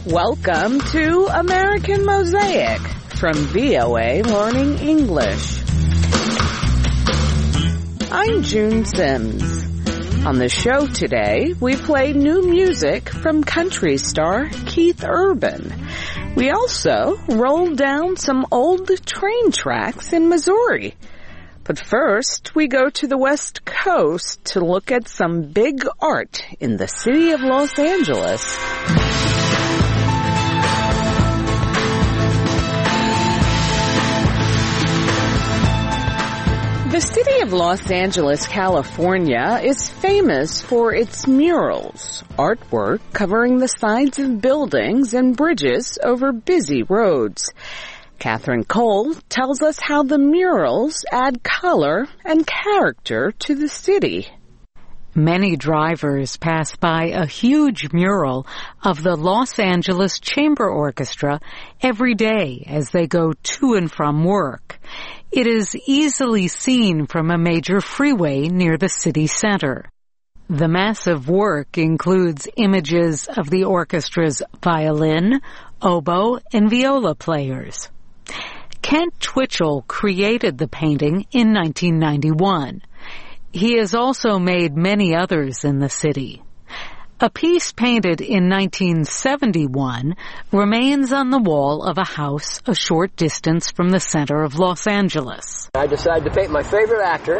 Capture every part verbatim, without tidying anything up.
Welcome to American Mosaic from V O A Learning English. I'm June Sims. On the show today, we play new music from country star Keith Urban. We also roll down some old train tracks in Missouri. But first, we go to the West Coast to look at some big art in the city of Los Angeles. The city of Los Angeles, California, is famous for its murals, artwork covering the sides of buildings and bridges over busy roads. Catherine Cole tells us how the murals add color and character to the city. Many drivers pass by a huge mural of the Los Angeles Chamber Orchestra every day as they go to and from work. It is easily seen from a major freeway near the city center. The massive work includes images of the orchestra's violin, oboe, and viola players. Kent Twitchell created the painting in nineteen ninety-one. He has also made many others in the city. A piece painted in nineteen seventy-one remains on the wall of a house a short distance from the center of Los Angeles. I decided to paint my favorite actor,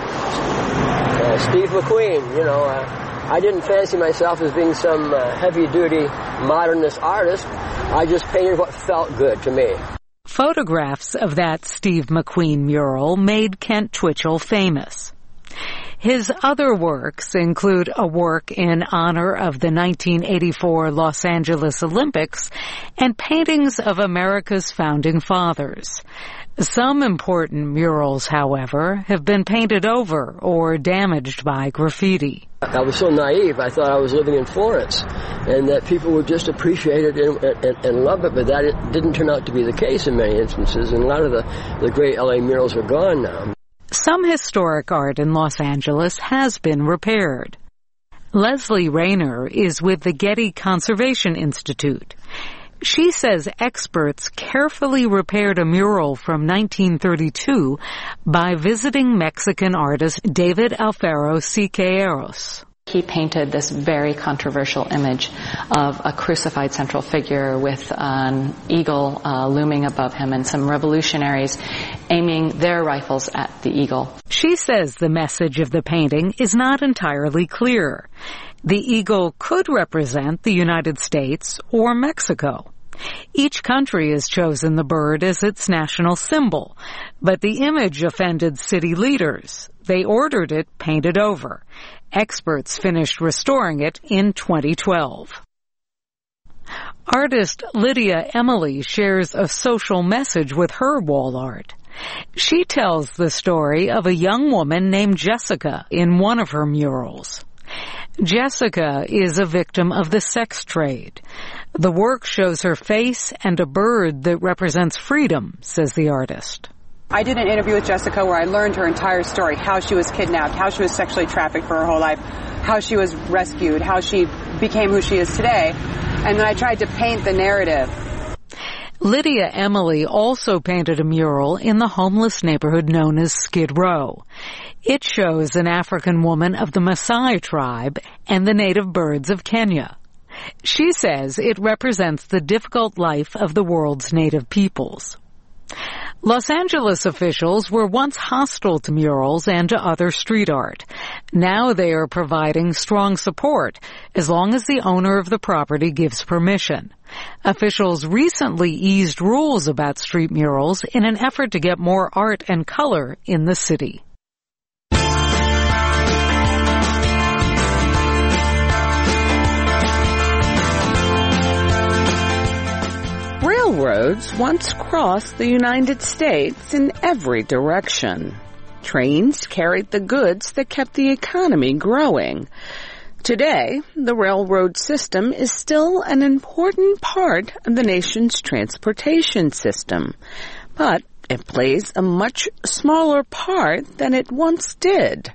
uh, Steve McQueen. You know, uh, I didn't fancy myself as being some uh, heavy-duty modernist artist. I just painted what felt good to me. Photographs of that Steve McQueen mural made Kent Twitchell famous. His other works include a work in honor of the nineteen eighty-four Los Angeles Olympics and paintings of America's founding fathers. Some important murals, however, have been painted over or damaged by graffiti. I was so naive. I thought I was living in Florence and that people would just appreciate it and, and, and love it, but that it didn't turn out to be the case in many instances, and a lot of the, the great L A murals are gone now. Some historic art in Los Angeles has been repaired. Leslie Rayner is with the Getty Conservation Institute. She says experts carefully repaired a mural from nineteen thirty-two by visiting Mexican artist David Alfaro Siqueiros. He painted this very controversial image of a crucified central figure with an eagle uh, looming above him and some revolutionaries aiming their rifles at the eagle. She says the message of the painting is not entirely clear. The eagle could represent the United States or Mexico. Each country has chosen the bird as its national symbol, but the image offended city leaders. They ordered it painted over. Experts finished restoring it in twenty twelve. Artist Lydia Emily shares a social message with her wall art. She tells the story of a young woman named Jessica in one of her murals. Jessica is a victim of the sex trade. The work shows her face and a bird that represents freedom, says the artist. I did an interview with Jessica where I learned her entire story, how she was kidnapped, how she was sexually trafficked for her whole life, how she was rescued, how she became who she is today, and then I tried to paint the narrative. Lydia Emily also painted a mural in the homeless neighborhood known as Skid Row. It shows an African woman of the Maasai tribe and the native birds of Kenya. She says it represents the difficult life of the world's native peoples. Los Angeles officials were once hostile to murals and to other street art. Now they are providing strong support as long as the owner of the property gives permission. Officials recently eased rules about street murals in an effort to get more art and color in the city. Railroads once crossed the United States in every direction. Trains carried the goods that kept the economy growing. Today, the railroad system is still an important part of the nation's transportation system, but it plays a much smaller part than it once did.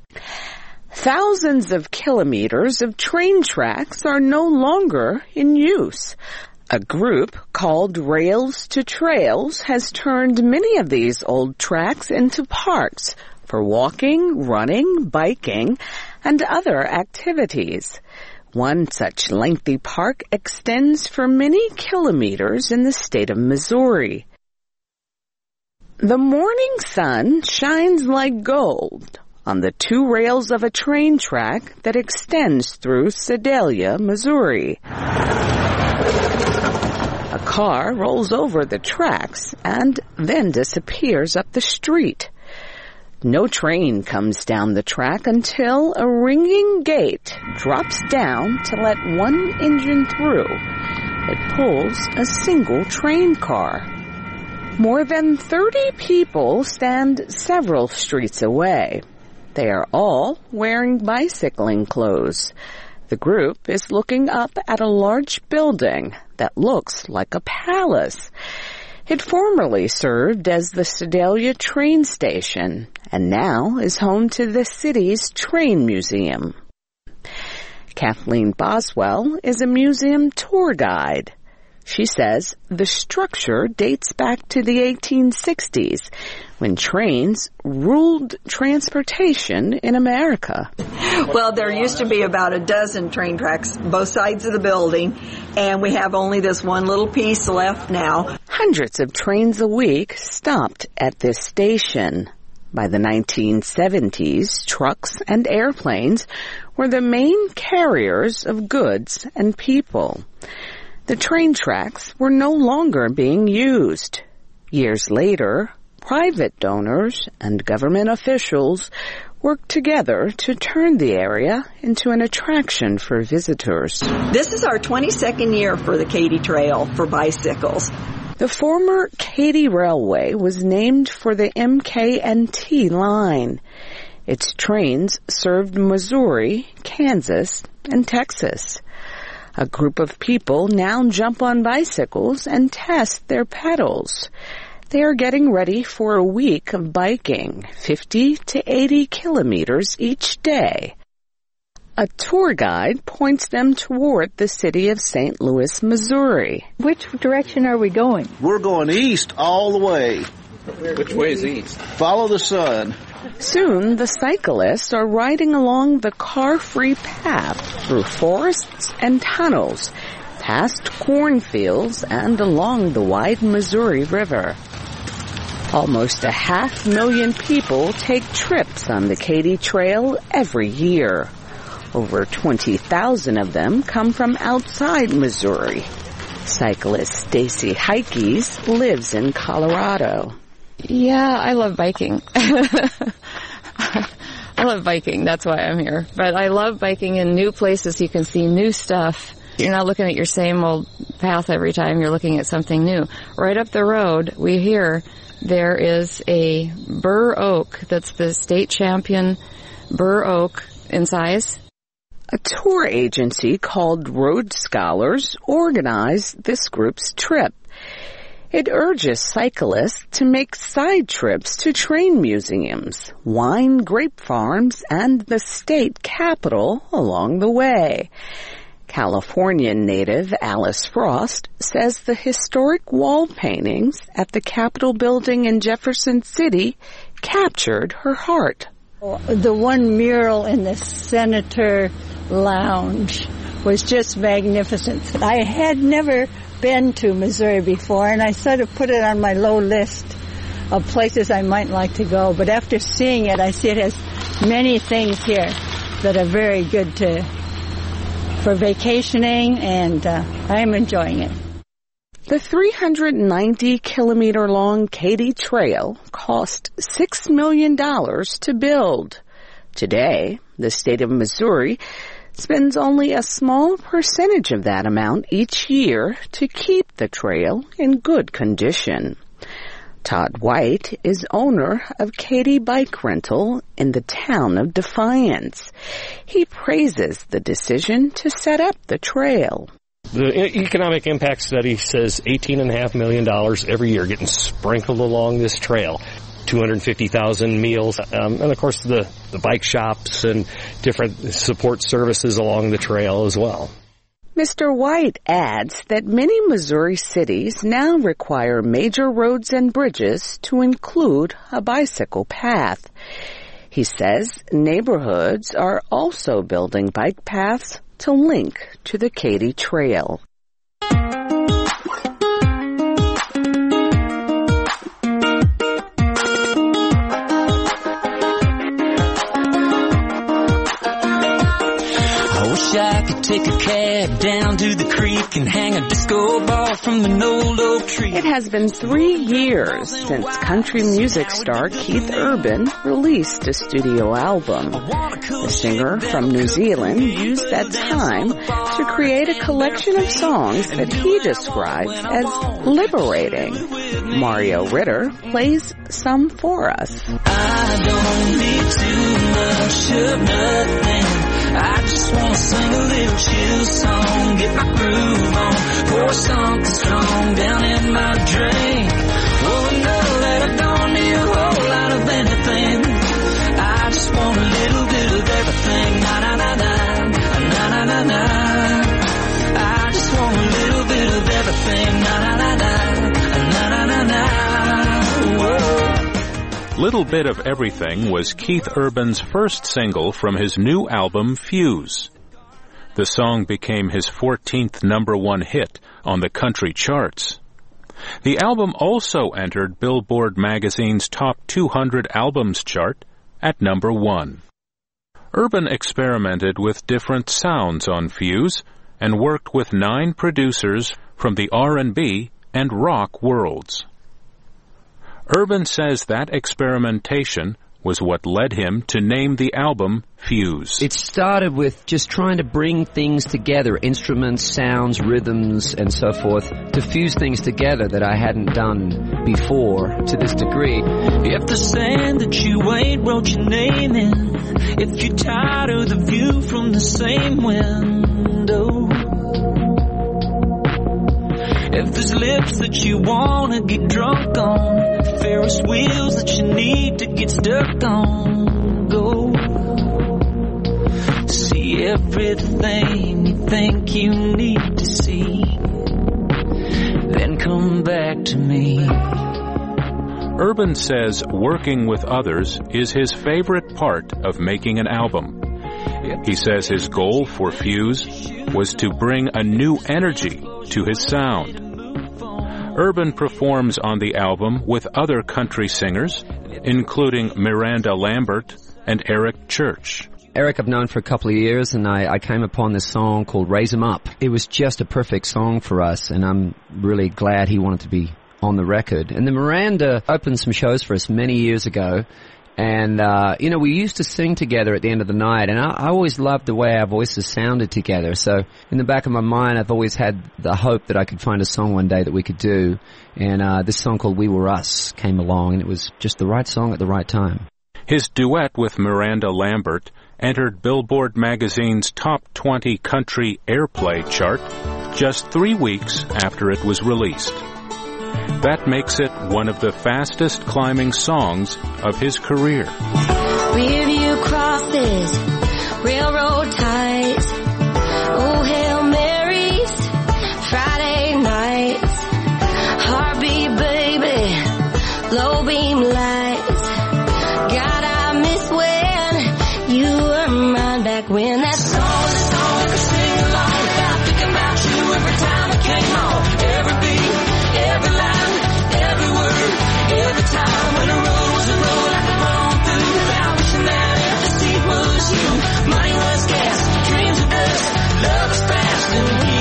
Thousands of kilometers of train tracks are no longer in use. A group called Rails to Trails has turned many of these old tracks into parks for walking, running, biking, and other activities. One such lengthy park extends for many kilometers in the state of Missouri. The morning sun shines like gold on the two rails of a train track that extends through Sedalia, Missouri. A car rolls over the tracks and then disappears up the street. No train comes down the track until a ringing gate drops down to let one engine through. It pulls a single train car. More than thirty people stand several streets away. They are all wearing bicycling clothes. The group is looking up at a large building that looks like a palace. It formerly served as the Sedalia train station and now is home to the city's train museum. Kathleen Boswell is a museum tour guide. She says the structure dates back to the eighteen sixties when trains ruled transportation in America. Well, there used to be about a dozen train tracks both sides of the building, and we have only this one little piece left now. Hundreds of trains a week stopped at this station. By the nineteen seventies, trucks and airplanes were the main carriers of goods and people. The train tracks were no longer being used. Years later, private donors and government officials worked together to turn the area into an attraction for visitors. This is our twenty-second year for the Katy Trail for bicycles. The former Katy Railway was named for the M K and T line. Its trains served Missouri, Kansas, and Texas. A group of people now jump on bicycles and test their pedals. They are getting ready for a week of biking, fifty to eighty kilometers each day. A tour guide points them toward the city of Saint Louis, Missouri. Which direction are we going? We're going east all the way. Which way is east? Follow the sun. Soon, the cyclists are riding along the car-free path through forests and tunnels, past cornfields and along the wide Missouri River. Almost a half million people take trips on the Katy Trail every year. Over twenty thousand of them come from outside Missouri. Cyclist Stacy Heikes lives in Colorado. Yeah, I love biking. I love biking. That's why I'm here. But I love biking in new places. You can see new stuff. You're not looking at your same old path every time. You're looking at something new. Right up the road, we hear there is a bur oak that's the state champion bur oak in size. A tour agency called Road Scholars organized this group's trip. It urges cyclists to make side trips to train museums, wine grape farms, and the state capitol along the way. California native Alice Frost says the historic wall paintings at the Capitol building in Jefferson City captured her heart. The one mural in the Senator Lounge was just magnificent. I had never been to Missouri before, and I sort of put it on my low list of places I might like to go. But after seeing it, I see it has many things here that are very good to for vacationing, and uh, I'm enjoying it. The three hundred ninety kilometer long Katy Trail cost six million dollars to build. Today, the state of Missouri spends only a small percentage of that amount each year to keep the trail in good condition. Todd White is owner of Katy Bike Rental in the town of Defiance. He praises the decision to set up the trail. The economic impact study says eighteen point five million dollars every year getting sprinkled along this trail. two hundred fifty thousand meals, um, and of course the, the bike shops and different support services along the trail as well. Mister White adds that many Missouri cities now require major roads and bridges to include a bicycle path. He says neighborhoods are also building bike paths to link to the Katy Trail. I could take a cab down to the creek and hang a disco ball from an old oak tree. It has been three years since country music star Keith Urban released a studio album. The singer from New Zealand used that time to create a collection of songs that he describes as liberating. Mario Ritter plays some for us. I don't need too much of nothing. I just wanna sing a little chill song, get my groove on, pour something strong down in my drink. Oh, know that I don't need a whole lot of anything. I just want a little bit of everything. Na na na na, na na na na. I just want a little bit of everything. Na na na na, na na na na. Whoa. Little Bit of Everything was Keith Urban's first single from his new album, Fuse. The song became his fourteenth number one hit on the country charts. The album also entered Billboard magazine's top two hundred albums chart at number one. Urban experimented with different sounds on Fuse and worked with nine producers from the R and B and rock worlds. Urban says that experimentation was what led him to name the album Fuse. It started with just trying to bring things together, instruments, sounds, rhythms, and so forth, to fuse things together that I hadn't done before to this degree. If the sand that you ain't wrote your name in, if you're tired of the view from the same window, if there's lips that you wanna get drunk on, Ferris wheels that you need to get stuck on, go see everything you think you need to see, then come back to me. Urban says working with others is his favorite part of making an album. He says his goal for Fuse was to bring a new energy to his sound. Urban performs on the album with other country singers, including Miranda Lambert and Eric Church. Eric I've known for a couple of years, and I, I came upon this song called Raise 'Em Up. It was just a perfect song for us, and I'm really glad he wanted to be on the record. And then Miranda opened some shows for us many years ago, and, uh, you know, we used to sing together at the end of the night, and I, I always loved the way our voices sounded together. So in the back of my mind, I've always had the hope that I could find a song one day that we could do. And uh, this song called We Were Us came along, and it was just the right song at the right time. His duet with Miranda Lambert entered Billboard magazine's top twenty country airplay chart just three weeks after it was released. That makes it one of the fastest climbing songs of his career. Review crosses, railroad ties, oh Hail Marys, Friday nights, heartbeat baby, low beam lights. God, I miss when you were mine back when that song, that song I could sing along without thinking about you every time it came on. Every beat, every line, every word, every time when the road was a road I could run through without wishing that every seat was you. Money was gas, dreams of dust, love was fast, and we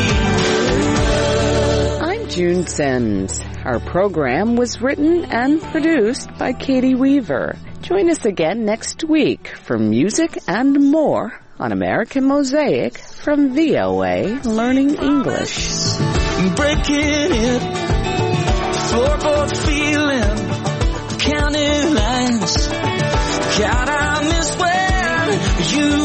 were. I'm June Sims. Our program was written and produced by Katie Weaver. Join us again next week for music and more on American Mosaic from V O A Learning English. Breaking it, floorboard feeling, counting lines. God, I miss when you